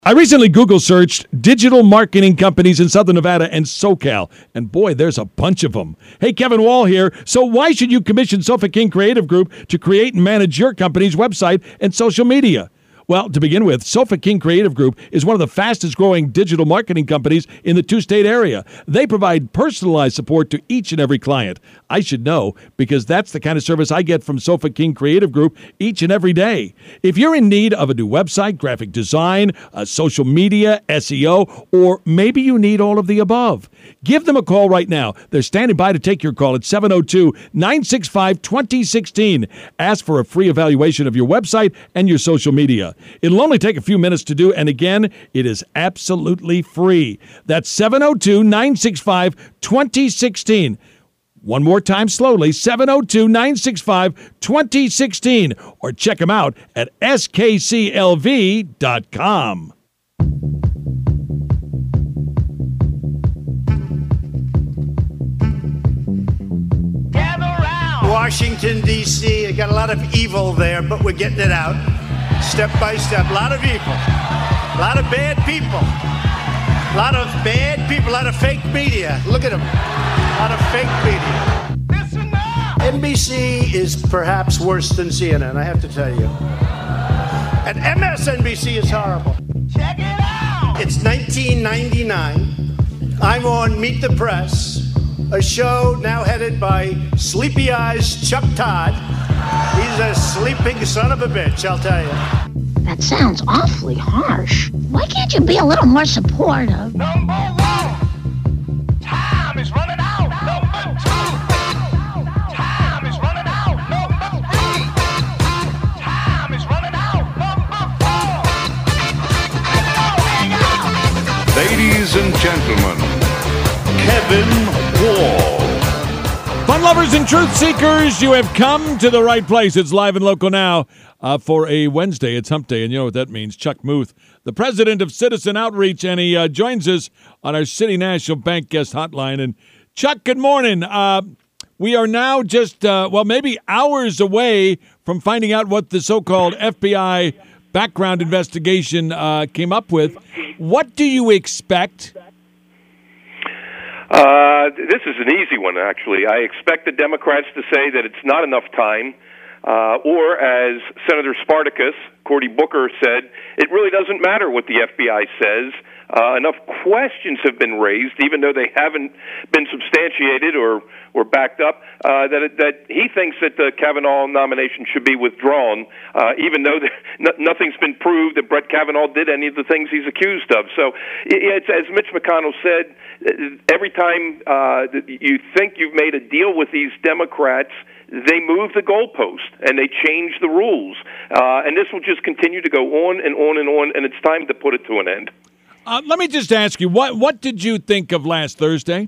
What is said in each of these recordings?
I recently Google searched digital marketing companies in Southern Nevada and SoCal, and boy, there's a bunch of them. Hey, Kevin Wall here. So why should you commission Sofa King Creative Group to create and manage your company's website and social media? Well, to begin with, Sofa King Creative Group is one of the fastest growing digital marketing companies in the two-state area. They provide personalized support to each and every client. I should know because that's the kind of service I get from Sofa King Creative Group each and every day. If you're in need of a new website, graphic design, social media, SEO, or maybe you need all of the above, give them a call right now. They're standing by to take your call at 702-965-2016. Ask for a free evaluation of your website and your social media. It'll only take a few minutes to do, and again, it is absolutely free. That's 702-965-2016. One more time slowly, 702-965-2016, or check them out at skclv.com. Washington, D.C., I got a lot of evil there, but we're getting it out. Step by step, a lot of evil, a lot of bad people, a lot of bad people, a lot of fake media. Look at them, a lot of fake media. Listen up. NBC is perhaps worse than CNN, I have to tell you. And MSNBC is horrible. Check it out. It's 1999. I'm on Meet the Press, a show now headed by Sleepy Eyes Chuck Todd. He's a sleeping son of a bitch, I'll tell you. That sounds awfully harsh. Why can't you be a little more supportive? Number one, time is running out. Number two, time is running out. Number three, time is running out. Number four. Ladies and gentlemen, Kevin Wall. Fun lovers and truth seekers, you have come to the right place. It's live and local now for a Wednesday. It's Hump Day, and you know what that means. Chuck Muth, the president of Citizen Outreach, and he joins us on our City National Bank guest hotline. And Chuck, good morning. We are now just, maybe hours away from finding out what the so-called FBI background investigation came up with. What do you expect? This is an easy one, actually. I expect the Democrats to say that it's not enough time, or as Senator Spartacus, Cory Booker, said, it really doesn't matter what the FBI says. Enough questions have been raised, even though they haven't been substantiated or backed up, that he thinks that the Kavanaugh nomination should be withdrawn, even though nothing's been proved that Brett Kavanaugh did any of the things he's accused of. So, it's, as Mitch McConnell said, every time you think you've made a deal with these Democrats, they move the goalpost and they change the rules. And this will just continue to go on and on and on, and it's time to put it to an end. Let me just ask you, what did you think of last Thursday?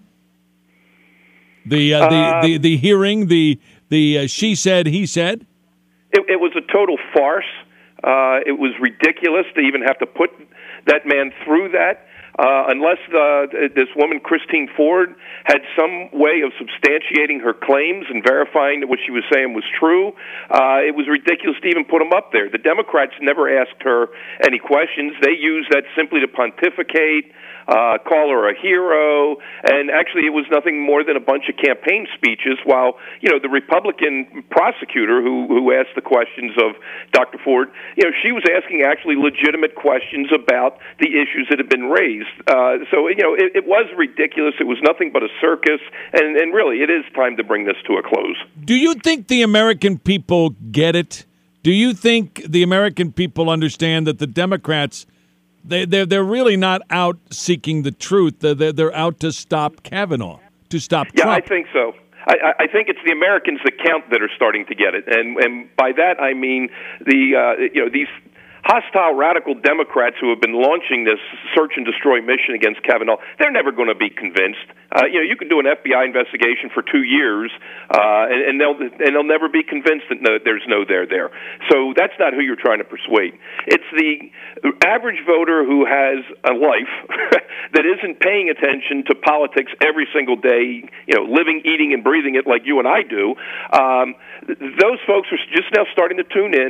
The hearing, the she said, he said? It was a total farce. It was ridiculous to even have to put that man through that. Unless this woman, Christine Ford, had some way of substantiating her claims and verifying that what she was saying was true, it was ridiculous to even put him up there. The Democrats never asked her any questions. They used that simply to pontificate, call her a hero, and actually it was nothing more than a bunch of campaign speeches, while, the Republican prosecutor who asked the questions of Dr. Ford, she was asking actually legitimate questions about the issues that had been raised. So it was ridiculous. It was nothing but a circus, and really, it is time to bring this to a close. Do you think the American people get it? Do you think the American people understand that the Democrats, they're really not out seeking the truth? They're out to stop Kavanaugh, to stop Trump. Yeah, I think so. I think it's the Americans that count that are starting to get it, and by that I mean these hostile radical Democrats who have been launching this search and destroy mission against Kavanaugh. They're never going to be convinced. You can do an FBI investigation for 2 years, and they'll never be convinced that there's no there there. So that's not who you're trying to persuade. It's the average voter who has a life that isn't paying attention to politics every single day, living, eating, and breathing it like you and I do. Those folks are just now starting to tune in.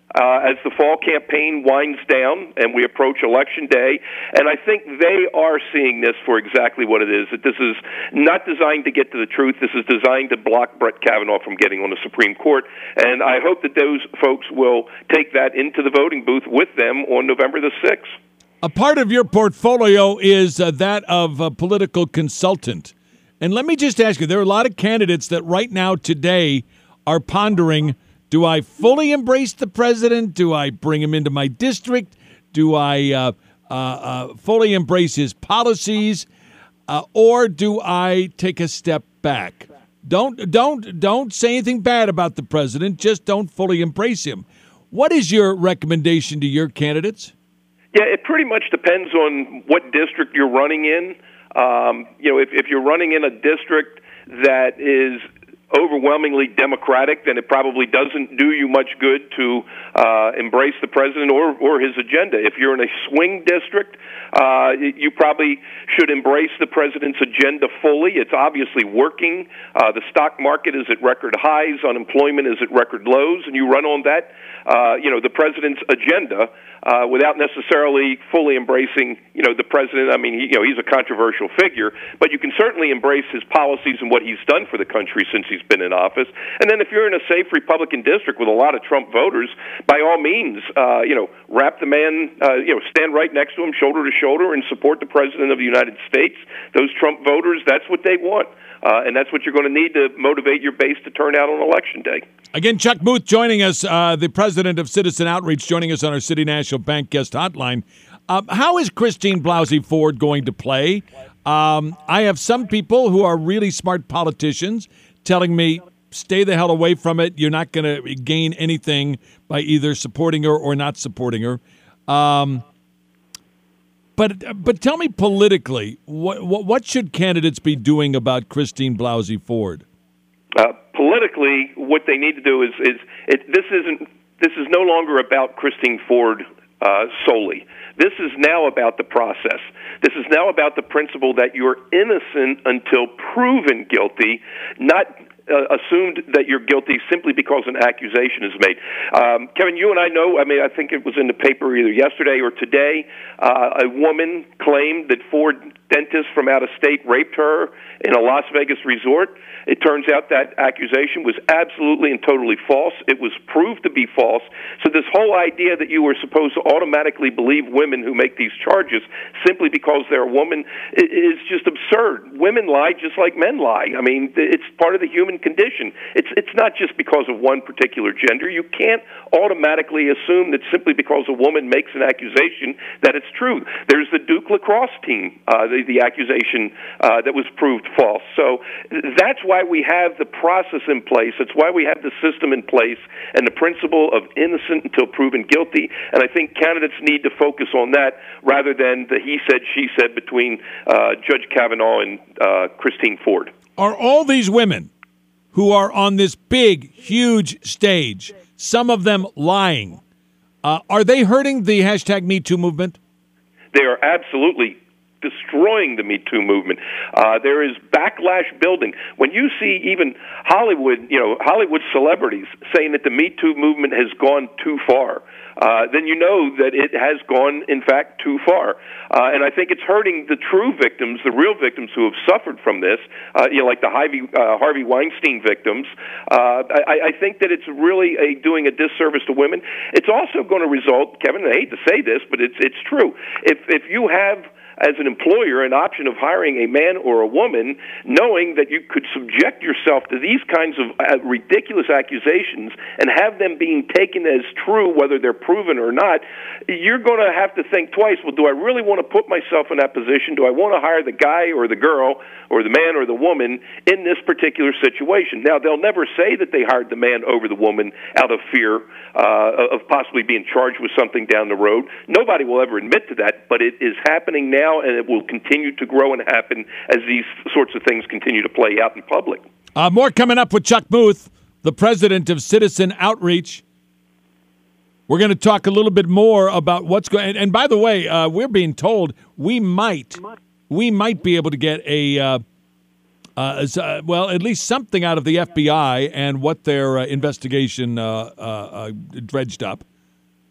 as the fall campaign winds down and we approach Election Day. And I think they are seeing this for exactly what it is, that this is not designed to get to the truth. This is designed to block Brett Kavanaugh from getting on the Supreme Court. And I hope that those folks will take that into the voting booth with them on November the 6th. A part of your portfolio is that of a political consultant. And let me just ask you, there are a lot of candidates that right now today are pondering, do I fully embrace the president? Do I bring him into my district? Do I fully embrace his policies? Or do I take a step back? Don't say anything bad about the president. Just don't fully embrace him. What is your recommendation to your candidates? Yeah, it pretty much depends on what district you're running in. If you're running in a district that is overwhelmingly Democratic, then it probably doesn't do you much good to embrace the president or his agenda. If you're in a swing district, you probably should embrace the president's agenda fully. It's obviously working. The stock market is at record highs. Unemployment is at record lows. And you run on that, the president's agenda without necessarily fully embracing, the president. I mean, he's a controversial figure, but you can certainly embrace his policies and what he's done for the country since he's been in office. And then if you're in a safe Republican district with a lot of Trump voters, by all means, wrap the man, stand right next to him, shoulder to shoulder, and support the president of the United States. Those Trump voters, that's what they want. And that's what you're going to need to motivate your base to turn out on Election Day. Again, Chuck Muth joining us, the president of Citizen Outreach, joining us on our City National Bank guest hotline. How is Christine Blasey Ford going to play? I have some people who are really smart politicians telling me, stay the hell away from it. You're not going to gain anything by either supporting her or not supporting her. But tell me politically, what should candidates be doing about Christine Blasey Ford? Politically, what they need to do is this is no longer about Christine Ford solely. This is now about the process. This is now about the principle that you're innocent until proven guilty, not assumed that you're guilty simply because an accusation is made. Kevin, you and I know, I think it was in the paper either yesterday or today, a woman claimed that Ford dentists from out of state raped her in a Las Vegas resort. It turns out that accusation was absolutely and totally false. It was proved to be false. So this whole idea that you were supposed to automatically believe women who make these charges simply because they're a woman is just absurd. Women lie just like men lie. I mean, it's part of the human condition. It's not just because of one particular gender. You can't automatically assume that simply because a woman makes an accusation that it's true. There's the Duke lacrosse team, the accusation that was proved false. So that's why we have the process in place. That's why we have the system in place and the principle of innocent until proven guilty. And I think candidates need to focus on that rather than the he said, she said between Judge Kavanaugh and Christine Ford. Are all these women who are on this big, huge stage, some of them lying, are they hurting the hashtag Me Too movement? They are absolutely destroying the Me Too movement. There is backlash building. When you see even Hollywood celebrities saying that the Me Too movement has gone too far, then you know that it has gone, in fact, too far. And I think it's hurting the true victims, the real victims who have suffered from this, like the Harvey Weinstein victims. I think that it's really doing a disservice to women. It's also going to result, Kevin, I hate to say this, but it's true. If you have, as an employer, an option of hiring a man or a woman, knowing that you could subject yourself to these kinds of ridiculous accusations and have them being taken as true, whether they're proven or not, you're going to have to think twice. Well, do I really want to put myself in that position? Do I want to hire the guy or the girl or the man or the woman in this particular situation? Now, they'll never say that they hired the man over the woman out of fear of possibly being charged with something down the road. Nobody will ever admit to that, but it is happening now, and it will continue to grow and happen as these sorts of things continue to play out in public. More coming up with Chuck Muth, the president of Citizen Outreach. We're going to talk a little bit more about what's going. And by the way, we're being told we might be able to get at least something out of the FBI and what their investigation dredged up.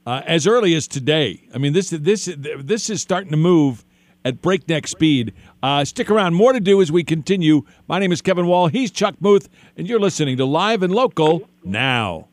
as early as today. I mean, this is starting to move at breakneck speed. Stick around. More to do as we continue. My name is Kevin Wall. He's Chuck Muth, and you're listening to Live and Local now.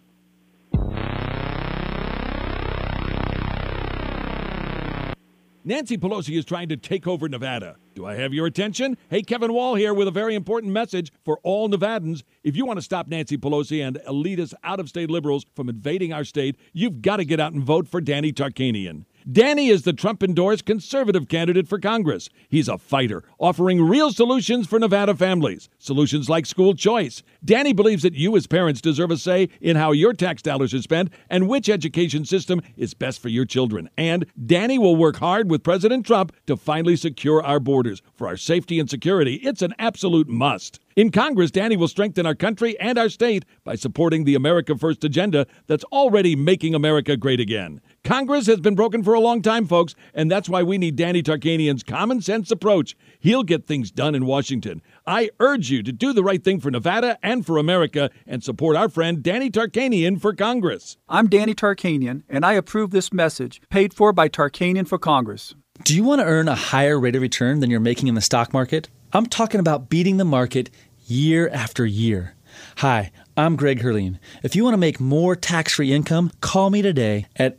Nancy Pelosi is trying to take over Nevada. Do I have your attention? Hey, Kevin Wall here with a very important message for all Nevadans. If you want to stop Nancy Pelosi and elitist out-of-state liberals from invading our state, you've got to get out and vote for Danny Tarkanian. Danny is the Trump-endorsed conservative candidate for Congress. He's a fighter, offering real solutions for Nevada families. Solutions like school choice. Danny believes that you as parents deserve a say in how your tax dollars are spent and which education system is best for your children. And Danny will work hard with President Trump to finally secure our borders. For our safety and security, it's an absolute must. In Congress, Danny will strengthen our country and our state by supporting the America First agenda that's already making America great again. Congress has been broken for a long time, folks, and that's why we need Danny Tarkanian's common sense approach. He'll get things done in Washington. I urge you to do the right thing for Nevada and for America and support our friend Danny Tarkanian for Congress. I'm Danny Tarkanian, and I approve this message, paid for by Tarkanian for Congress. Do you want to earn a higher rate of return than you're making in the stock market? I'm talking about beating the market year after year. Hi, I'm Greg Herline. If you want to make more tax-free income, call me today at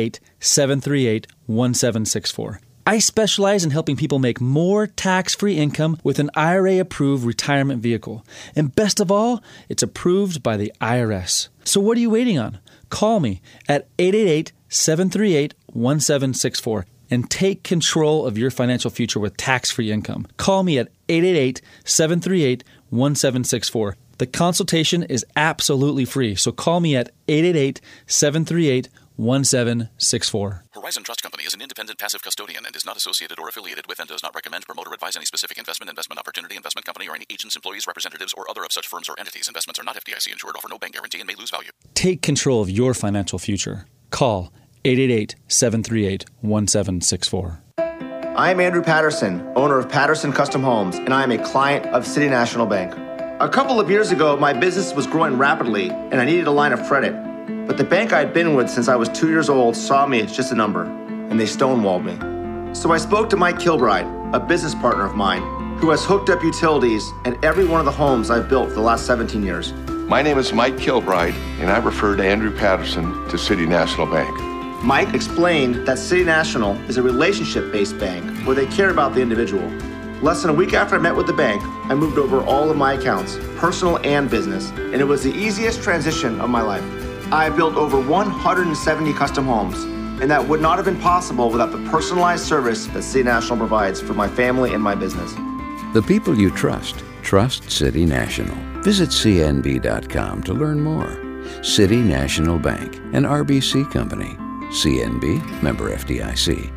888-738-1764. I specialize in helping people make more tax-free income with an IRA-approved retirement vehicle. And best of all, it's approved by the IRS. So what are you waiting on? Call me at 888-738-1764. and take control of your financial future with tax-free income. Call me at 888-738-1764. The consultation is absolutely free, so call me at 888-738-1764. Horizon Trust Company is an independent passive custodian and is not associated or affiliated with and does not recommend, promote, or advise any specific investment opportunity, investment company, or any agents, employees, representatives, or other of such firms or entities. Investments are not FDIC insured, offer no bank guarantee, and may lose value. Take control of your financial future. Call 888-738-1764. I am Andrew Patterson, owner of Patterson Custom Homes, and I am a client of City National Bank. A couple of years ago, my business was growing rapidly, and I needed a line of credit. But the bank I had been with since I was 2 years old saw me as just a number, and they stonewalled me. So I spoke to Mike Kilbride, a business partner of mine, who has hooked up utilities at every one of the homes I've built for the last 17 years. My name is Mike Kilbride, and I referred Andrew Patterson to City National Bank. Mike explained that City National is a relationship-based bank where they care about the individual. Less than a week after I met with the bank, I moved over all of my accounts, personal and business, and it was the easiest transition of my life. I have built over 170 custom homes, and that would not have been possible without the personalized service that City National provides for my family and my business. The people you trust City National. Visit cnb.com to learn more. City National Bank, an RBC company. CNB, member FDIC.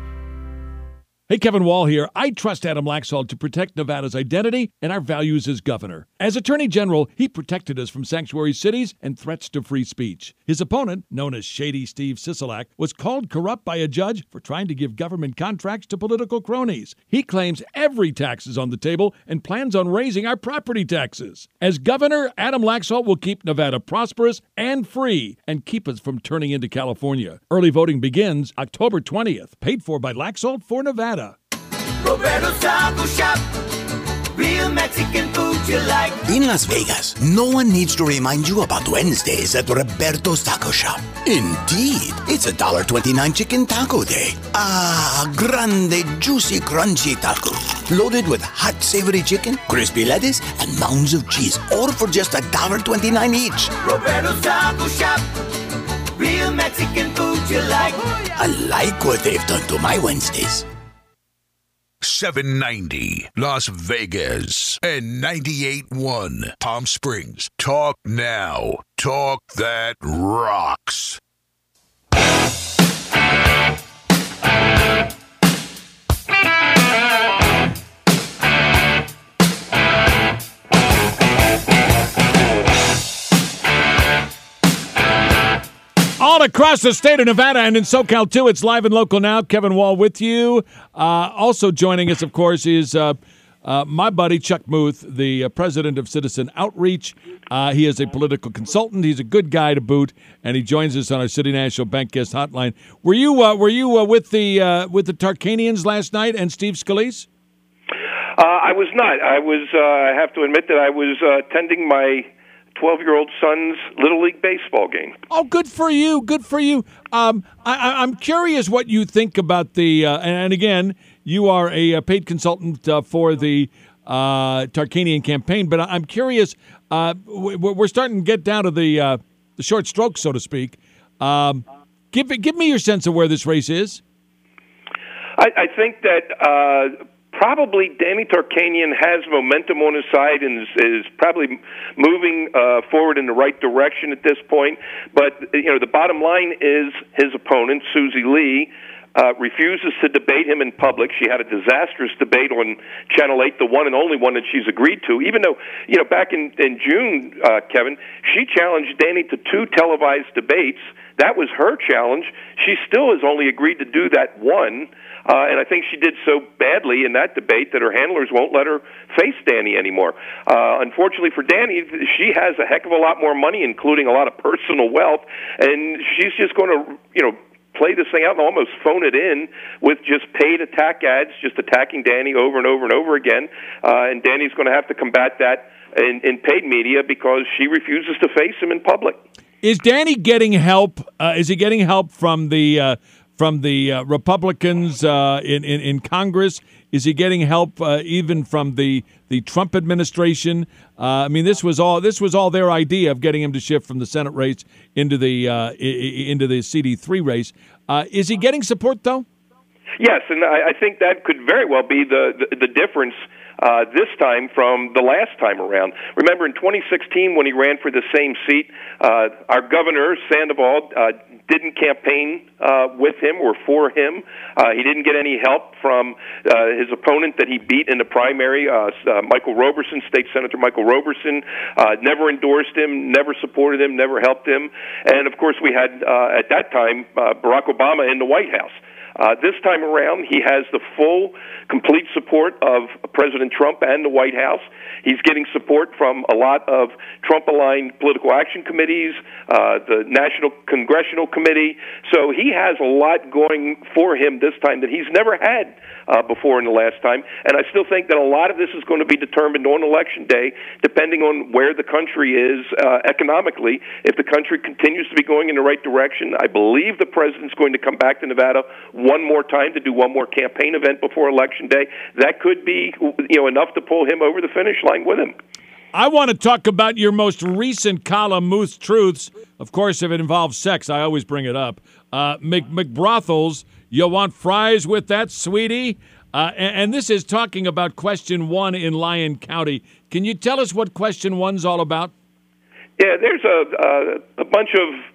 Hey, Kevin Wall here. I trust Adam Laxalt to protect Nevada's identity and our values as governor. As Attorney General, he protected us from sanctuary cities and threats to free speech. His opponent, known as Shady Steve Sisolak, was called corrupt by a judge for trying to give government contracts to political cronies. He claims every tax is on the table and plans on raising our property taxes. As governor, Adam Laxalt will keep Nevada prosperous and free and keep us from turning into California. Early voting begins October 20th. Paid for by Laxalt for Nevada. Roberto's Taco Shop. Real Mexican food you like. In Las Vegas, no one needs to remind you about Wednesdays at Roberto's Taco Shop. Indeed, it's $1.29 chicken taco day. Ah, grande, juicy, crunchy taco. Loaded with hot, savory chicken, crispy lettuce, and mounds of cheese. All for just $1.29 each. Roberto's Taco Shop. Real Mexican food you like. I like what they've done to my Wednesdays. 790 Las Vegas and 98.1 Palm Springs. Talk now. Talk that rocks. All across the state of Nevada and in SoCal, too. It's Live and Local now. Kevin Wall with you. Also joining us, of course, is my buddy Chuck Muth, the president of Citizen Outreach. He is a political consultant. He's a good guy to boot, and he joins us on our City National Bank guest hotline. Were you with the Tarkanians last night and Steve Scalise? I was not. I have to admit that I was attending my 12-year-old son's Little League baseball game. Oh, good for you. Good for you. I'm curious what you think about the, and again, you are a paid consultant for the Tarkanian campaign, but I'm curious, we're starting to get down to the short strokes, so to speak. Give me your sense of where this race is. I think that probably Danny Tarkanian has momentum on his side and is probably moving forward in the right direction at this point. But the bottom line is his opponent, Susie Lee, refuses to debate him in public. She had a disastrous debate on Channel 8, the one and only one that she's agreed to, even though, back in June, Kevin, she challenged Danny to 2 televised debates. That was her challenge. She still has only agreed to do that one. And I think she did so badly in that debate that her handlers won't let her face Danny anymore. Unfortunately for Danny, she has a heck of a lot more money, including a lot of personal wealth, and she's just going to, play this thing out and almost phone it in with just paid attack ads, just attacking Danny over and over and over again. And Danny's going to have to combat that in paid media because she refuses to face him in public. Is Danny getting help? Is he getting help from the Republicans in Congress? Is he getting help even from the Trump administration? I mean, this was all their idea of getting him to shift from the Senate race into the CD3 race. Is he getting support though? Yes, and I think that could very well be the difference this time from the last time around. Remember, in 2016, when he ran for the same seat, our governor, Sandoval, didn't campaign with him or for him. He didn't get any help from his opponent that he beat in the primary, Michael Roberson, State Senator Michael Roberson. Never endorsed him, never supported him, never helped him. And, of course, we had, at that time, Barack Obama in the White House. This time around, he has the full, complete support of President Trump and the White House. He's getting support from a lot of Trump-aligned political action committees, the National Congressional Committee. So he has a lot going for him this time that he's never had before in the last time. And I still think that a lot of this is going to be determined on Election Day, depending on where the country is economically. If the country continues to be going in the right direction, I believe the president's going to come back to Nevada one more time to do one more campaign event before Election Day. That could be enough to pull him over the finish line with him. I want to talk about your most recent column, Muth's Truths. Of course, if it involves sex, I always bring it up. McBrothels, you want fries with that, sweetie? And this is talking about Question 1 in Lyon County. Can you tell us what Question 1's all about? Yeah, there's a bunch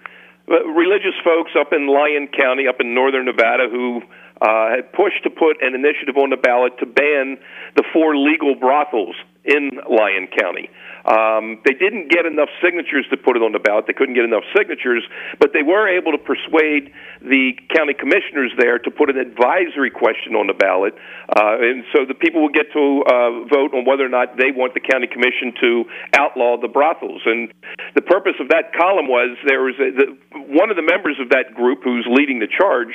of religious folks up in Lyon County, up in northern Nevada, who had pushed to put an initiative on the ballot to ban the 4 legal brothels in Lyon County. They didn't get enough signatures to put it on the ballot. They couldn't get enough signatures, but they were able to persuade the county commissioners there to put an advisory question on the ballot, and so the people will get to vote on whether or not they want the county commission to outlaw the brothels. And the purpose of that column was there was one of the members of that group who's leading the charge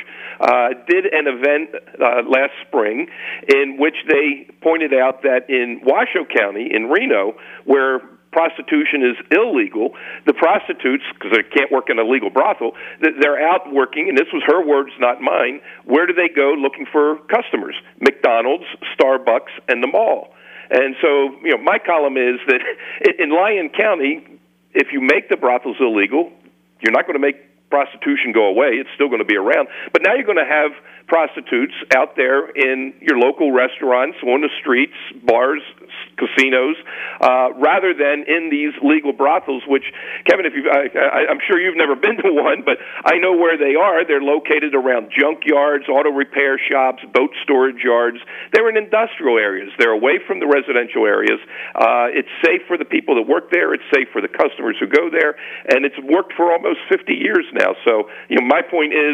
did an event last spring in which they pointed out that in Washoe County, in Reno, where prostitution is illegal, the prostitutes, because they can't work in a legal brothel, they're out working, and this was her words, not mine. Where do they go looking for customers? McDonald's, Starbucks, and the mall. And so, my column is that in Lyon County, if you make the brothels illegal, you're not going to make prostitution go away. It's still going to be around. But now you're going to have prostitutes out there in your local restaurants, on the streets, bars, casinos, rather than in these legal brothels, which, Kevin, I'm sure you've never been to one, but I know where they are. They're located around junkyards, auto repair shops, boat storage yards. They're in industrial areas. They're away from the residential areas. It's safe for the people that work there. It's safe for the customers who go there, and it's worked for almost 50 years now. So, my point is,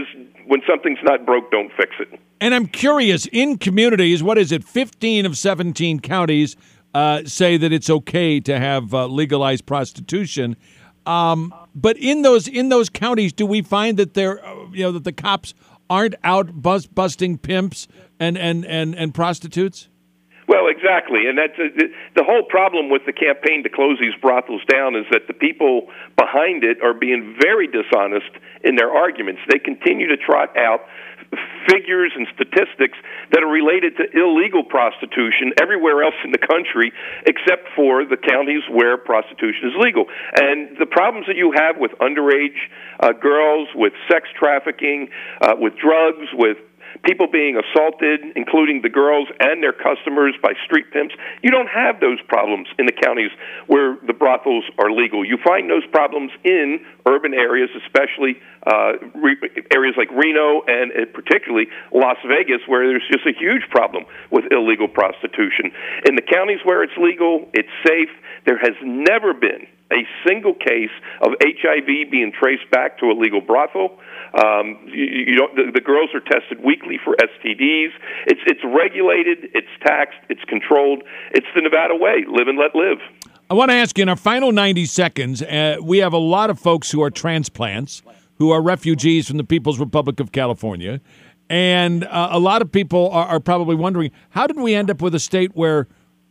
when something's not broke, don't fix it. And I'm curious, in communities, what is it, 15 of 17 counties say that it's okay to have legalized prostitution. But in those counties, do we find that that the cops aren't out busting pimps and prostitutes? Well, exactly, and that's the whole problem with the campaign to close these brothels down is that the people behind it are being very dishonest in their arguments. They continue to trot out figures and statistics that are related to illegal prostitution everywhere else in the country except for the counties where prostitution is legal. And the problems that you have with underage girls, with sex trafficking, with drugs, with people being assaulted, including the girls and their customers by street pimps, you don't have those problems in the counties where the brothels are legal. You find those problems in urban areas, especially areas like Reno and particularly Las Vegas, where there's just a huge problem with illegal prostitution. In the counties where it's legal, it's safe. There has never been a single case of HIV being traced back to a legal brothel. The girls are tested weekly for STDs. It's regulated, it's taxed, it's controlled. It's the Nevada way. Live and let live. I want to ask you, in our final 90 seconds, we have a lot of folks who are transplants, who are refugees from the People's Republic of California, and a lot of people are probably wondering, how did we end up with a state where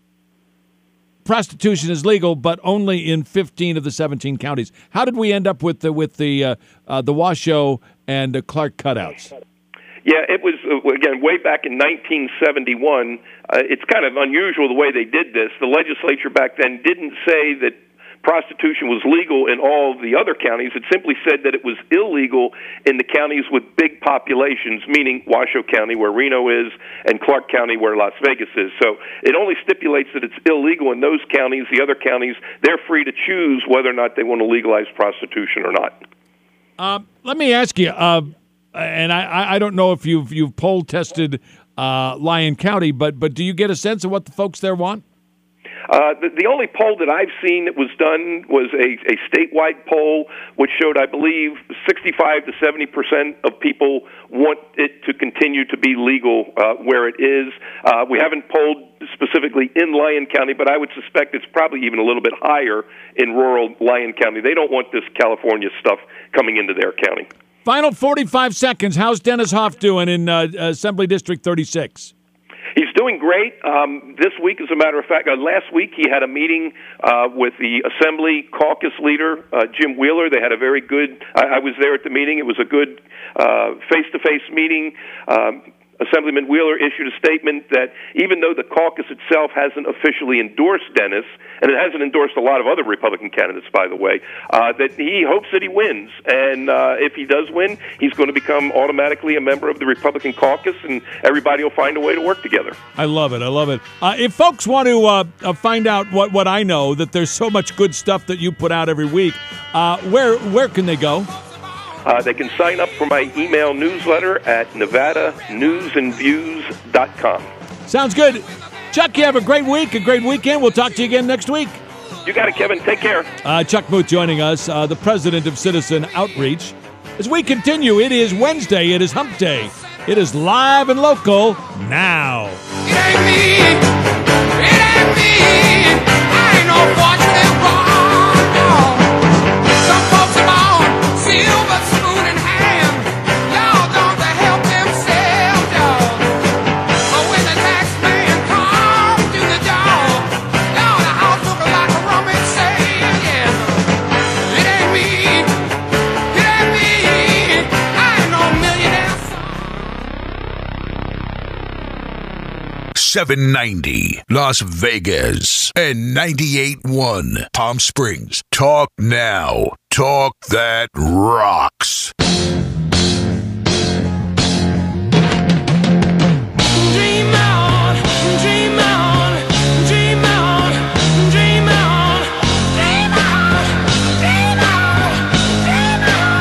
prostitution is legal, but only in 15 of the 17 counties? How did we end up with the Washoe and Clark cutouts? Yeah, it was, again, way back in 1971. It's kind of unusual the way they did this. The legislature back then didn't say that prostitution was legal in all of the other counties. It simply said that it was illegal in the counties with big populations, meaning Washoe County, where Reno is, and Clark County, where Las Vegas is. So it only stipulates that it's illegal in those counties. The other counties, they're free to choose whether or not they want to legalize prostitution or not. Let me ask you, and I don't know if you've poll tested Lyon County, but do you get a sense of what the folks there want? The only poll that I've seen that was done was a statewide poll, which showed, I believe, 65 to 70% of people want it to continue to be legal where it is. We haven't polled specifically in Lyon County, but I would suspect it's probably even a little bit higher in rural Lyon County. They don't want this California stuff coming into their county. Final 45 seconds. How's Dennis Hoff doing in Assembly District 36? He's doing great. This week, as a matter of fact, last week he had a meeting with the Assembly caucus leader, Jim Wheeler. They had a very good, I was there at the meeting. It was a good face-to-face meeting. Assemblyman Wheeler issued a statement that even though the caucus itself hasn't officially endorsed Dennis, and it hasn't endorsed a lot of other Republican candidates, by the way, that he hopes that he wins. And if he does win, he's going to become automatically a member of the Republican caucus, and everybody will find a way to work together. I love it. I love it. If folks want to find out what I know, that there's so much good stuff that you put out every week, where can they go? They can sign up for my email newsletter at NevadaNewsAndViews.com. Sounds good. Chuck, you have a great week, a great weekend. We'll talk to you again next week. You got it, Kevin. Take care. Chuck Muth joining us, the president of Citizen Outreach. As we continue, it is Wednesday. It is Hump Day. It is live and local now. It ain't me. It ain't me. I ain't no fortunate one. No. Some folks are born silver spoon in hand. Y'all gonna help themselves, y'all. But when the tax man comes to the door, y'all the house looking like a rummage sale, yeah. It ain't me. It ain't me. I ain't no millionaire. 790 Las Vegas and 98.1 Palm Springs. Talk now. Talk that rocks. Dream on, dream on, dream on, dream on, dream on, dream on, dream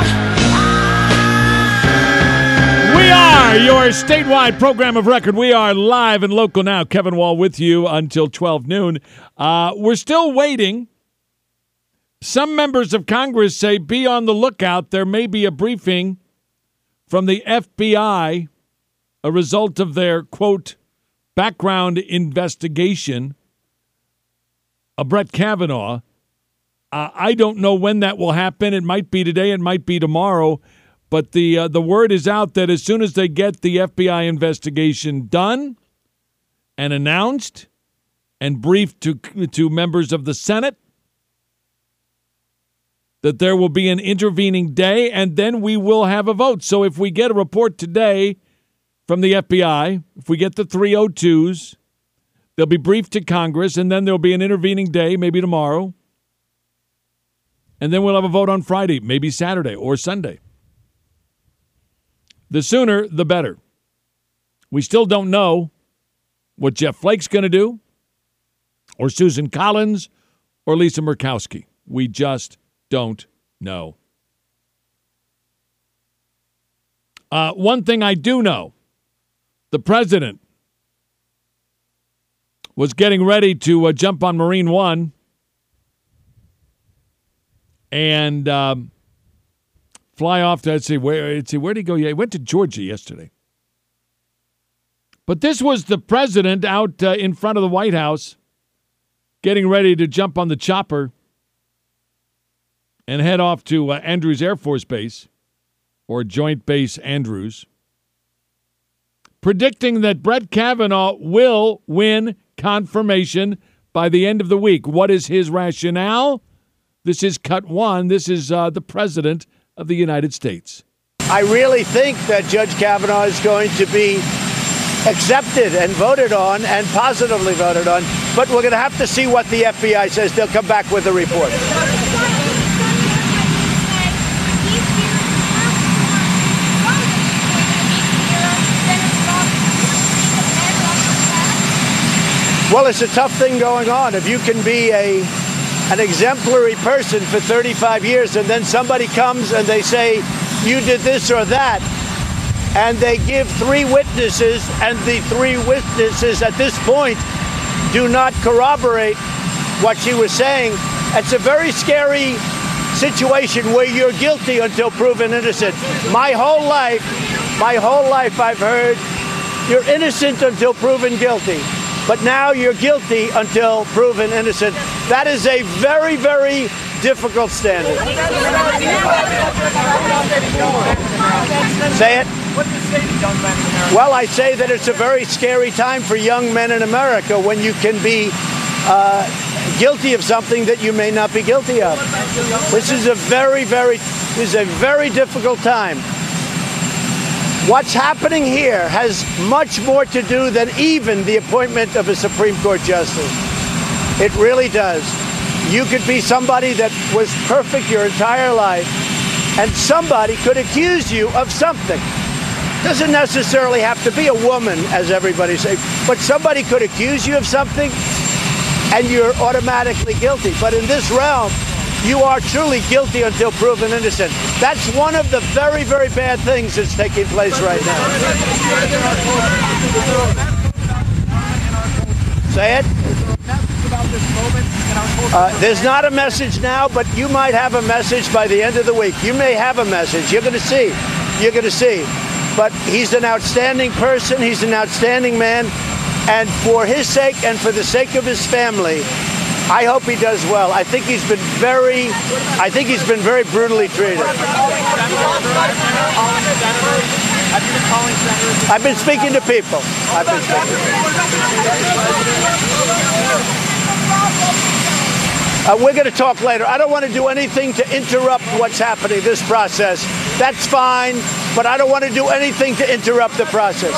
on. We are your statewide program of record. We are live and local now. Kevin Wall with you until 12 noon. We're still waiting. Some members of Congress say be on the lookout. There may be a briefing from the FBI, a result of their, quote, background investigation of Brett Kavanaugh. I don't know when that will happen. It might be today. It might be tomorrow. But the word is out that as soon as they get the FBI investigation done and announced and briefed to members of the Senate, that there will be an intervening day, and then we will have a vote. So if we get a report today from the FBI, if we get the 302s, they'll be briefed to Congress, and then there'll be an intervening day, maybe tomorrow. And then we'll have a vote on Friday, maybe Saturday or Sunday. The sooner, the better. We still don't know what Jeff Flake's going to do, or Susan Collins, or Lisa Murkowski. We just don't know. One thing I do know, the president was getting ready to jump on Marine One and fly off to, where did he go? Yeah, he went to Georgia yesterday. But this was the president out in front of the White House getting ready to jump on the chopper and head off to Andrews Air Force Base, or Joint Base Andrews, predicting that Brett Kavanaugh will win confirmation by the end of the week. What is his rationale? This is cut one. This is the president of the United States. I really think that Judge Kavanaugh is going to be accepted and voted on and positively voted on, but we're going to have to see what the FBI says. They'll come back with a report. Well, it's a tough thing going on. If you can be an exemplary person for 35 years and then somebody comes and they say you did this or that, and they give three witnesses, and the three witnesses at this point do not corroborate what she was saying, it's a very scary situation where you're guilty until proven innocent. My whole life I've heard you're innocent until proven guilty. But now you're guilty until proven innocent. That is a very, very difficult standard. Say it. Well, I say that it's a very scary time for young men in America when you can be guilty of something that you may not be guilty of. This is a very difficult time. What's happening here has much more to do than even the appointment of a Supreme Court justice. It really does. You could be somebody that was perfect your entire life, and somebody could accuse you of something. Doesn't necessarily have to be a woman, as everybody says, but somebody could accuse you of something, and you're automatically guilty. But in this realm, you are truly guilty until proven innocent. That's one of the very, very bad things that's taking place right now. Say it. There's not a message now, but you might have a message by the end of the week. You may have a message. You're going to see. You're going to see. But he's an outstanding person. He's an outstanding man. And for his sake and for the sake of his family, I hope he does well. I think he's been very brutally treated. I've been speaking to people. We're going to talk later. I don't want to do anything to interrupt what's happening, this process. That's fine, but I don't want to do anything to interrupt the process.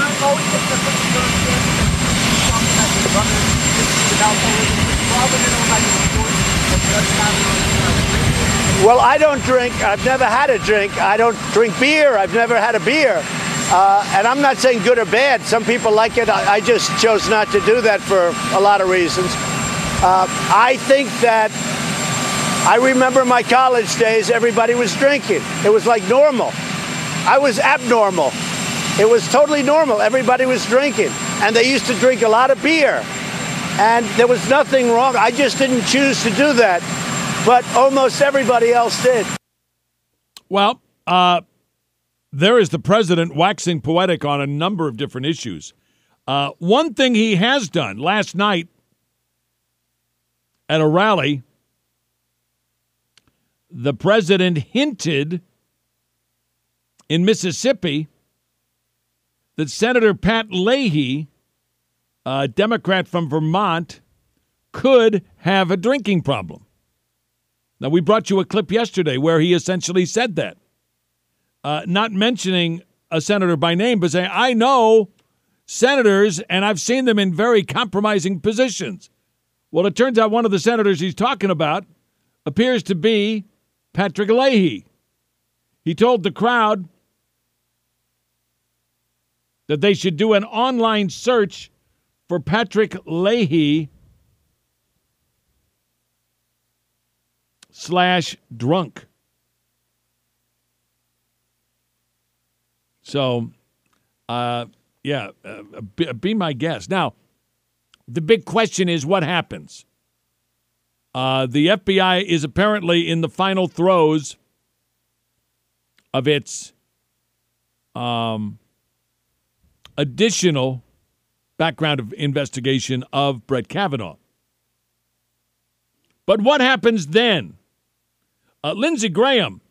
Well, I don't drink. I've never had a drink. I don't drink beer. I've never had a beer. And I'm not saying good or bad. Some people like it. I just chose not to do that for a lot of reasons. I think that I remember my college days, everybody was drinking. It was like normal. I was abnormal. It was totally normal. Everybody was drinking. And they used to drink a lot of beer. And there was nothing wrong. I just didn't choose to do that. But almost everybody else did. Well, there is the president waxing poetic on a number of different issues. One thing he has done last night at a rally, the president hinted in Mississippi that Senator Pat Leahy, a Democrat from Vermont, could have a drinking problem. Now, we brought you a clip yesterday where he essentially said that. Not mentioning a senator by name, but saying, I know senators, and I've seen them in very compromising positions. Well, it turns out one of the senators he's talking about appears to be Patrick Leahy. He told the crowd that they should do an online search for Patrick Leahy /drunk. So, be my guest. Now, the big question is what happens? The FBI is apparently in the final throes of its additional background investigation of Brett Kavanaugh. But what happens then? Lindsey Graham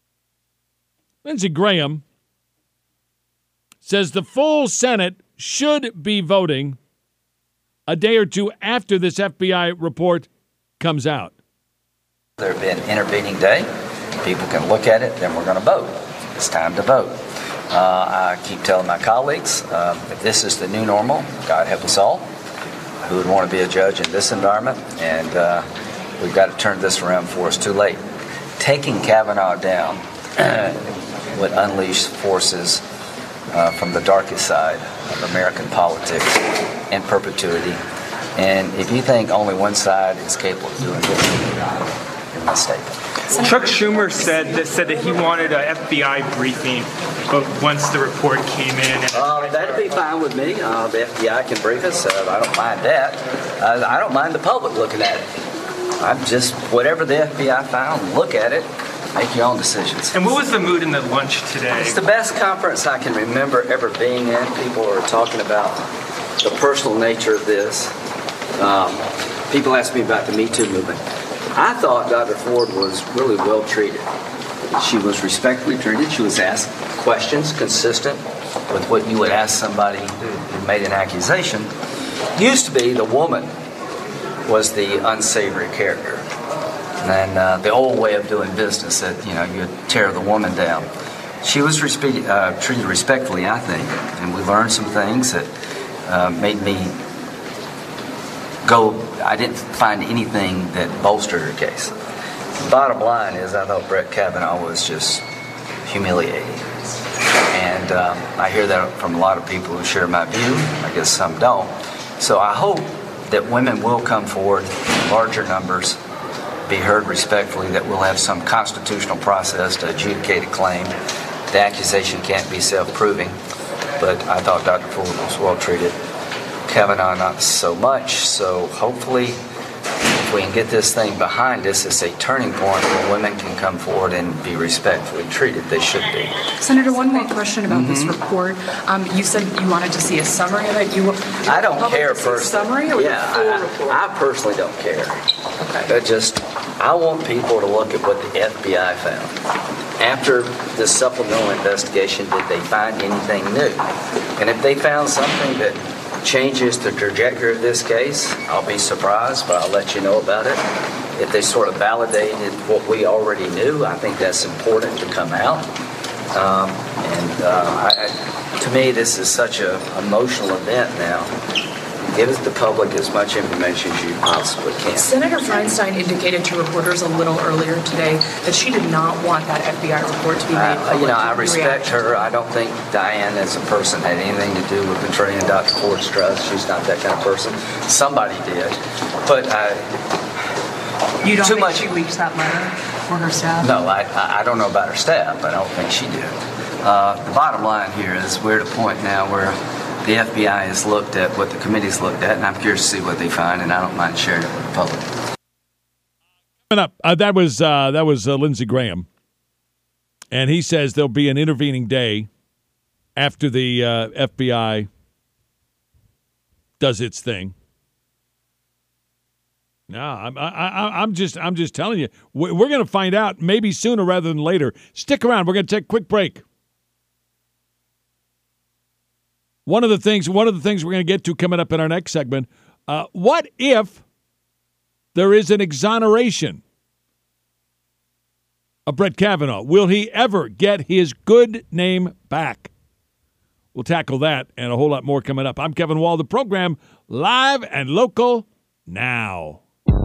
says the full Senate should be voting a day or two after this FBI report comes out. There'll be an intervening day. People can look at it, then we're going to vote. It's time to vote. I keep telling my colleagues, if this is the new normal, God help us all, who would want to be a judge in this environment, and we've got to turn this around before it's too late. Taking Kavanaugh down would unleash forces from the darkest side of American politics in perpetuity. And if you think only one side is capable of doing this, you're mistaken. Chuck Schumer said that he wanted an FBI briefing, but once the report came in, that'd be fine with me. The FBI can brief us. I don't mind that. I don't mind the public looking at it. I'm just whatever the FBI found, look at it. Make your own decisions. And what was the mood in the lunch today? It's the best conference I can remember ever being in. People are talking about the personal nature of this. People ask me about the Me Too movement. I thought Dr. Ford was really well treated. She was respectfully treated. She was asked questions consistent with what you would ask somebody who made an accusation. Used to be the woman was the unsavory character. And the old way of doing business that, you tear the woman down. She was treated respectfully, I think, and we learned some things that made me go. I didn't find anything that bolstered her case. The bottom line is I thought Brett Kavanaugh was just humiliating. And I hear that from a lot of people who share my view. I guess some don't. So I hope that women will come forward in larger numbers, be heard respectfully, that we'll have some constitutional process to adjudicate a claim. The accusation can't be self-proving, but I thought Dr. Ford was well treated. Kavanaugh not so much, so hopefully if we can get this thing behind us, it's a turning point where women can come forward and be respectfully treated. They should be. Senator, one more question about this report. You said you wanted to see a summary of it. I don't care personally. Summary or the full report? I personally don't care. Okay. I want people to look at what the FBI found. After the supplemental investigation, did they find anything new? And if they found something that changes the trajectory of this case, I'll be surprised, but I'll let you know about it. If they sort of validated what we already knew, I think that's important to come out. To me, this is such an emotional event now. Give the public as much information as you possibly can. Senator Feinstein indicated to reporters a little earlier today that she did not want that FBI report to be made public. I respect her. I don't think Diane as a person had anything to do with betraying Dr. Ford's trust. She's not that kind of person. Somebody did. But you don't think she leaked that letter for her staff? No, I don't know about her staff, but I don't think she did. The bottom line here is we're at a point now where the FBI has looked at what the committee's looked at, and I'm curious to see what they find, and I don't mind sharing it with the public. Coming up, that was Lindsey Graham. And he says there'll be an intervening day after the FBI does its thing. No, I'm just telling you, we're going to find out maybe sooner rather than later. Stick around. We're going to take a quick break. One of the things we're going to get to coming up in our next segment. What if there is an exoneration of Brett Kavanaugh? Will he ever get his good name back? We'll tackle that and a whole lot more coming up. I'm Kevin Wall, the program live and local now.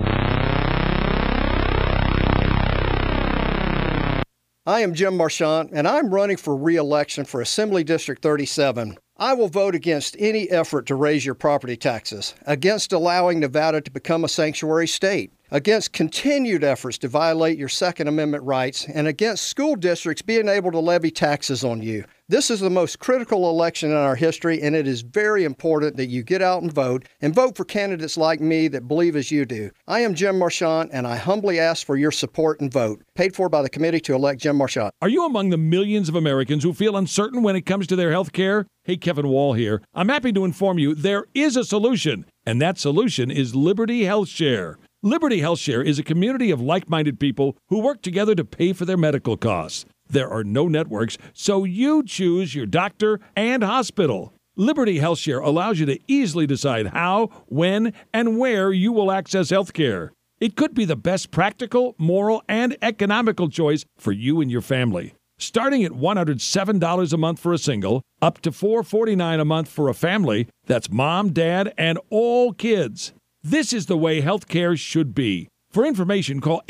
I am Jim Marchant, and I'm running for re-election for Assembly District 37. I will vote against any effort to raise your property taxes, against allowing Nevada to become a sanctuary state, against continued efforts to violate your Second Amendment rights, and against school districts being able to levy taxes on you. This is the most critical election in our history, and it is very important that you get out and vote for candidates like me that believe as you do. I am Jim Marchant, and I humbly ask for your support and vote. Paid for by the committee to elect Jim Marchant. Are you among the millions of Americans who feel uncertain when it comes to their health care? Hey, Kevin Wall here. I'm happy to inform you there is a solution, and that solution is Liberty Health Share. Liberty Health Share is a community of like-minded people who work together to pay for their medical costs. There are no networks, so you choose your doctor and hospital. Liberty Health Share allows you to easily decide how, when, and where you will access health care. It could be the best practical, moral, and economical choice for you and your family. Starting at $107 a month for a single, up to $449 a month for a family, that's mom, dad, and all kids. This is the way health care should be. For information, call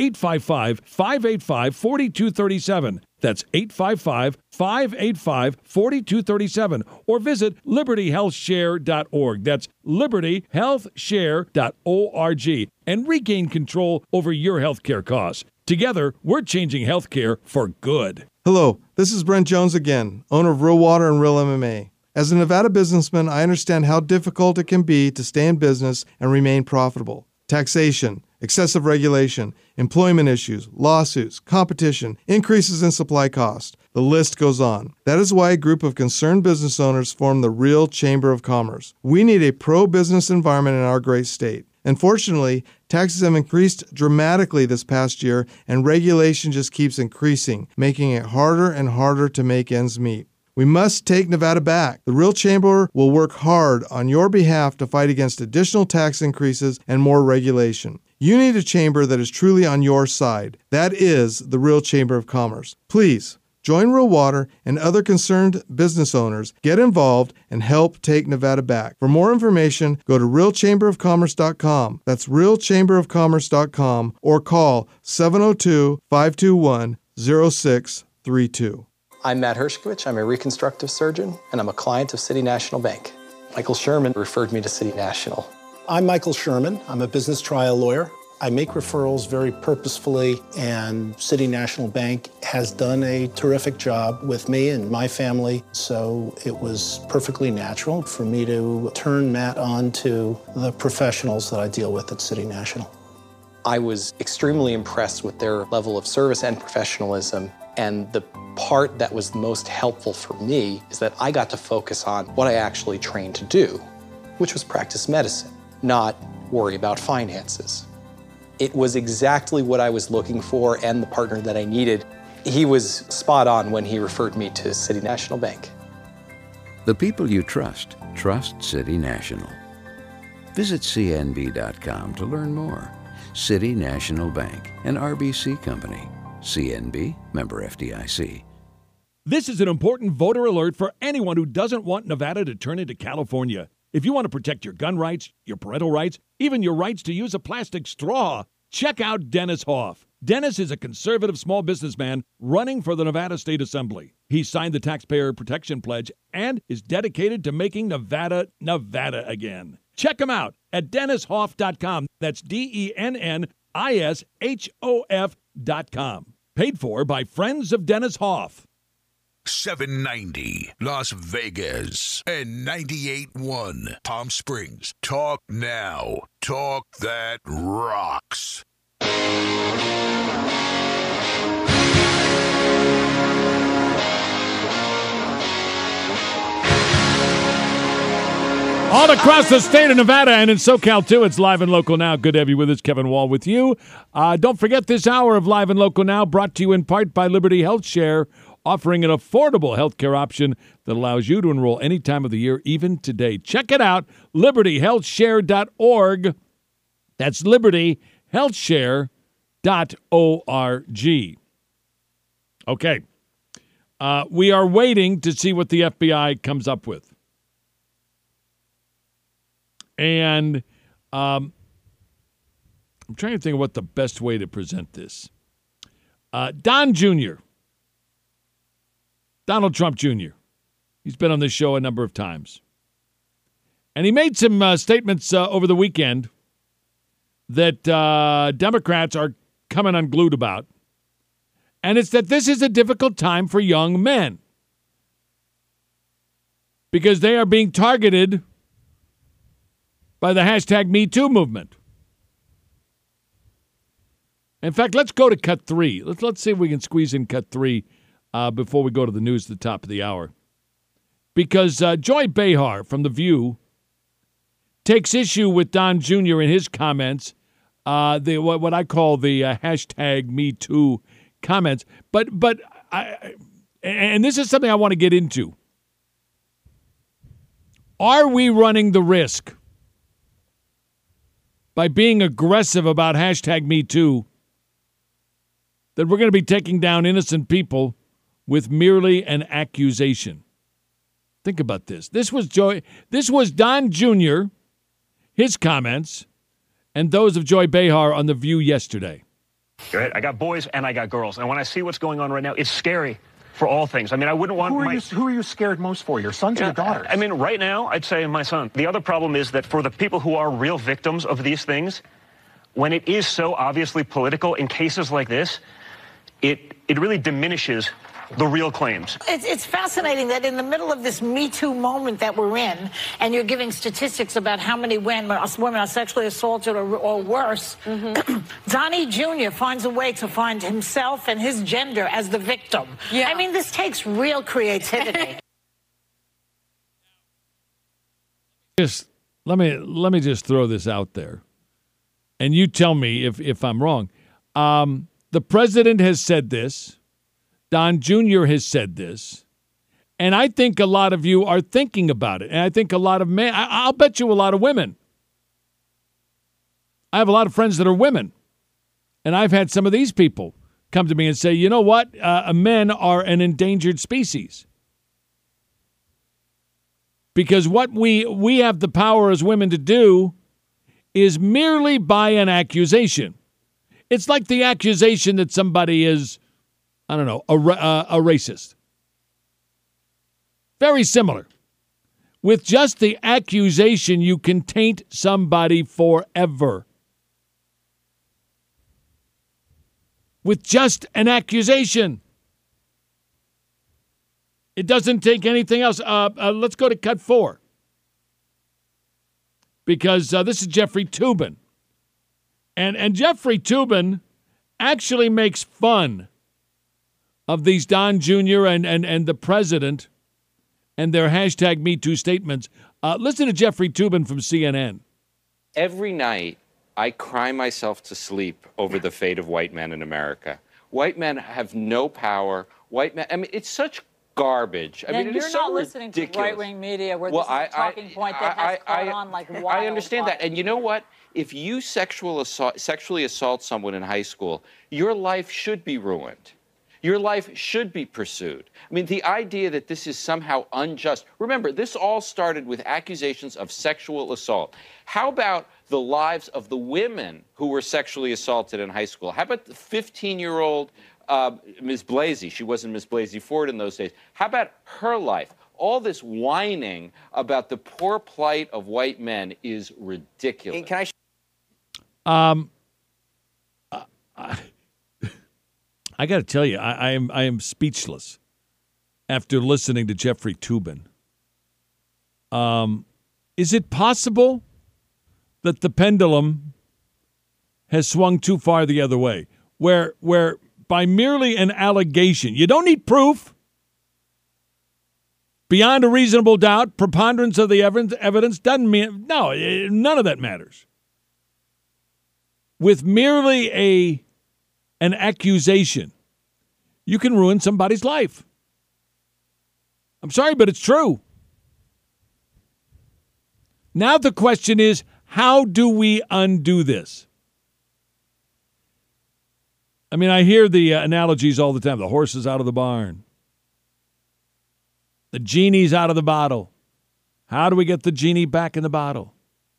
855-585-4237. That's 855-585-4237. Or visit libertyhealthshare.org. That's libertyhealthshare.org. And regain control over your health care costs. Together, we're changing health care for good. Hello, this is Brent Jones again, owner of Real Water and Real MMA. As a Nevada businessman, I understand how difficult it can be to stay in business and remain profitable. Taxation, excessive regulation, employment issues, lawsuits, competition, increases in supply costs. The list goes on. That is why a group of concerned business owners formed the Real Chamber of Commerce. We need a pro-business environment in our great state. Unfortunately, taxes have increased dramatically this past year, and regulation just keeps increasing, making it harder and harder to make ends meet. We must take Nevada back. The Real Chamber will work hard on your behalf to fight against additional tax increases and more regulation. You need a chamber that is truly on your side. That is the Real Chamber of Commerce. Please, join Real Water and other concerned business owners. Get involved and help take Nevada back. For more information, go to realchamberofcommerce.com. That's realchamberofcommerce.com or call 702-521-0632. I'm Matt Hershkovich. I'm a reconstructive surgeon, and I'm a client of City National Bank. Michael Sherman referred me to City National. I'm Michael Sherman. I'm a business trial lawyer. I make referrals very purposefully, and City National Bank has done a terrific job with me and my family, so it was perfectly natural for me to turn Matt on to the professionals that I deal with at City National. I was extremely impressed with their level of service and professionalism, and the part that was the most helpful for me is that I got to focus on what I actually trained to do, which was practice medicine, not worry about finances. It was exactly what I was looking for and the partner that I needed. He was spot on when he referred me to City National Bank. The people you trust City National. Visit cnb.com to learn more. City National Bank, an RBC company. CNB, member FDIC. This is an important voter alert for anyone who doesn't want Nevada to turn into California. If you want to protect your gun rights, your parental rights, even your rights to use a plastic straw, check out Dennis Hoff. Dennis is a conservative small businessman running for the Nevada State Assembly. He signed the Taxpayer Protection Pledge and is dedicated to making Nevada, Nevada again. Check him out at DennisHoff.com. That's DennisHoff.com. Paid for by Friends of Dennis Hoff. 790 Las Vegas and 98.1 Palm Springs. Talk now. Talk that rocks. All across the state of Nevada and in SoCal, too. It's Live and Local Now. Good to have you with us. Kevin Wall with you. Don't forget this hour of Live and Local Now brought to you in part by Liberty Health Share, offering an affordable healthcare option that allows you to enroll any time of the year, even today. Check it out, libertyhealthshare.org. That's libertyhealthshare.org. Okay. We are waiting to see what the FBI comes up with. And I'm trying to think of what the best way to present this. Don Jr., Donald Trump Jr., he's been on this show a number of times. And he made some statements over the weekend that Democrats are coming unglued about. And it's that this is a difficult time for young men because they are being targeted by the hashtag #MeToo movement. In fact, let's go to cut 3. Let's see if we can squeeze in cut 3 before we go to the news at the top of the hour. Because Joy Behar from The View takes issue with Don Jr. in his comments, what I call the hashtag #MeToo comments. But and this is something I want to get into. Are we running the risk by being aggressive about hashtag #MeToo that we're going to be taking down innocent people with merely an accusation? Think about this. This was Don Jr., his comments, and those of Joy Behar on The View yesterday. Right? I got boys and I got girls. And when I see what's going on right now, it's scary for all things. I mean, I wouldn't want Who are you scared most for, your sons or your daughters? I mean, right now, I'd say my son. The other problem is that for the people who are real victims of these things, when it is so obviously political in cases like this, it really diminishes the real claims. It's fascinating that in the middle of this Me Too moment that we're in, and you're giving statistics about how many women are sexually assaulted or worse, Donnie Jr. finds a way to find himself and his gender as the victim. Yeah. I mean, this takes real creativity. Let me just throw this out there, and you tell me if I'm wrong. The president has said this. Don Jr. has said this, and I think a lot of you are thinking about it, and I think a lot of men, I'll bet you a lot of women. I have a lot of friends that are women, and I've had some of these people come to me and say, you know what, men are an endangered species. Because what we have the power as women to do is merely by an accusation. It's like the accusation that somebody is, I don't know, a racist. Very similar. With just the accusation, you can taint somebody forever. With just an accusation. It doesn't take anything else. Let's go to cut 4. Because this is Jeffrey Toobin. And Jeffrey Toobin actually makes fun of these Don Jr. and the president and their hashtag #MeToo statements. Listen to Jeffrey Toobin from CNN. Every night, I cry myself to sleep over the fate of white men in America. White men have no power. White men, I mean, it's such garbage. I mean, it is so ridiculous. You're not listening to right-wing media where this is a talking point that has gone on like wildfire. I understand that. And you know what? If you sexually assault someone in high school, your life should be ruined. Your life should be pursued. I mean, the idea that this is somehow unjust. Remember, this all started with accusations of sexual assault. How about the lives of the women who were sexually assaulted in high school? How about the 15-year-old Ms. Blasey? She wasn't Ms. Blasey Ford in those days. How about her life? All this whining about the poor plight of white men is ridiculous. Can I got to tell you, I am speechless after listening to Jeffrey Toobin. Is it possible that the pendulum has swung too far the other way, where by merely an allegation, you don't need proof. Beyond a reasonable doubt, preponderance of the evidence doesn't mean, no, none of that matters. With merely an accusation, you can ruin somebody's life. I'm sorry, but it's true. Now the question is, how do we undo this? I mean, I hear the analogies all the time. The horse is out of the barn. The genie's out of the bottle. How do we get the genie back in the bottle?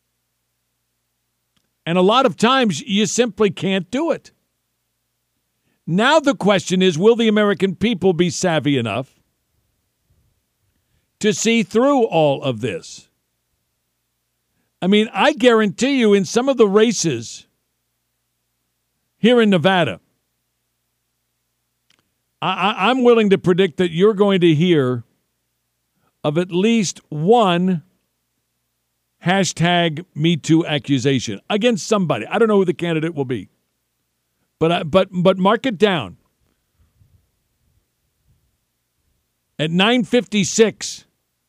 And a lot of times you simply can't do it. Now the question is, will the American people be savvy enough to see through all of this? I mean, I guarantee you in some of the races here in Nevada, I'm willing to predict that you're going to hear of at least one hashtag #MeToo accusation against somebody. I don't know who the candidate will be, but mark it down. At 9:56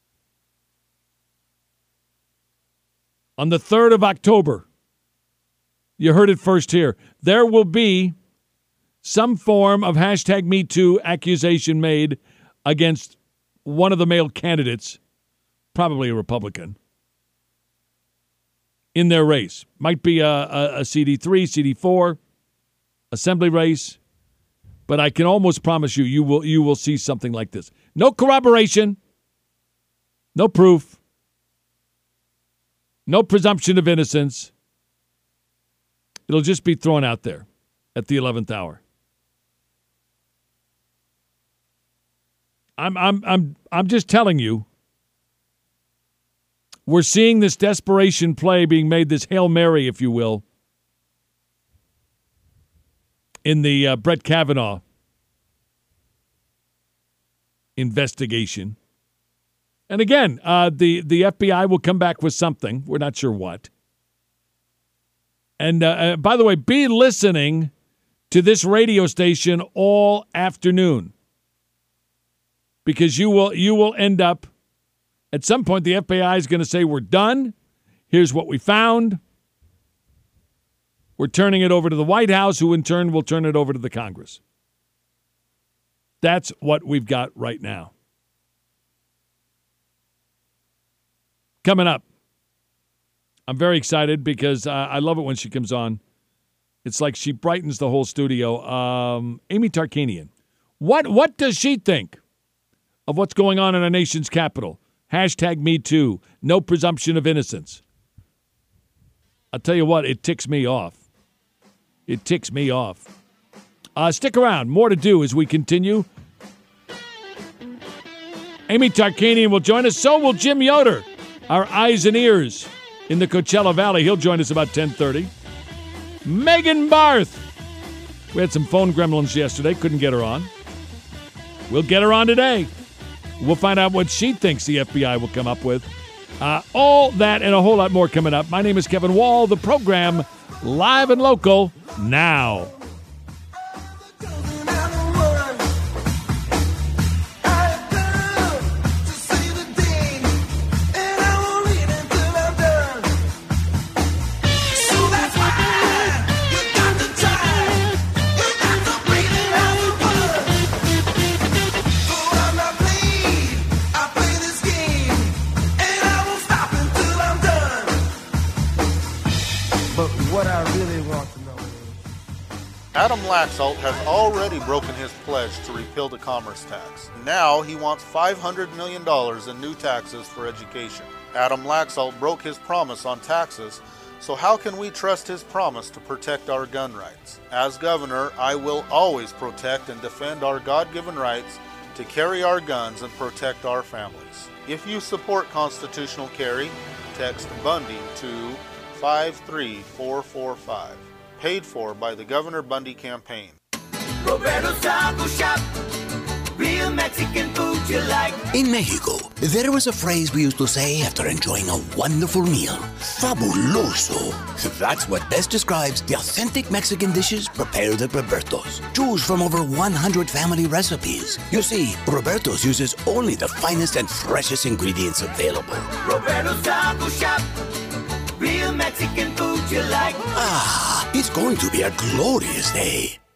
on the 3rd of October, you heard it first here, there will be some form of hashtag #MeToo accusation made against one of the male candidates, probably a Republican, in their race. Might be a CD3, CD4, assembly race, but I can almost promise you, you will see something like this. No corroboration, no proof, no presumption of innocence. It'll just be thrown out there at the 11th hour. I'm just telling you, we're seeing this desperation play being made, this Hail Mary, if you will, in the Brett Kavanaugh investigation. And again, the FBI will come back with something. We're not sure what. And by the way, be listening to this radio station all afternoon, because you will end up, at some point, the FBI is going to say, we're done. Here's what we found. We're turning it over to the White House, who in turn will turn it over to the Congress. That's what we've got right now. Coming up, I'm very excited because I love it when she comes on. It's like she brightens the whole studio. Amy Tarkanian. What does she think of what's going on in our nation's capital? Hashtag #MeToo. No presumption of innocence. I'll tell you what, it ticks me off. It ticks me off. Stick around. More to do as we continue. Amy Tarkanian will join us. So will Jim Yoder, our eyes and ears in the Coachella Valley. He'll join us about 10:30. Megan Barth. We had some phone gremlins yesterday. Couldn't get her on. We'll get her on today. We'll find out what she thinks the FBI will come up with. All that and a whole lot more coming up. My name is Kevin Wall. The program, live and local, now. Adam Laxalt has already broken his pledge to repeal the commerce tax. Now he wants $500 million in new taxes for education. Adam Laxalt broke his promise on taxes, so how can we trust his promise to protect our gun rights? As governor, I will always protect and defend our God-given rights to carry our guns and protect our families. If you support constitutional carry, text Bundy to 53445. Paid for by the Governor Bundy campaign. Roberto's Taco Shop, real Mexican food you like. In Mexico, there was a phrase we used to say after enjoying a wonderful meal. Fabuloso. That's what best describes the authentic Mexican dishes prepared at Roberto's. Choose from over 100 family recipes. You see, Roberto's uses only the finest and freshest ingredients available. Roberto's Taco Shop. Real Mexican food you like. Ah, it's going to be a glorious day.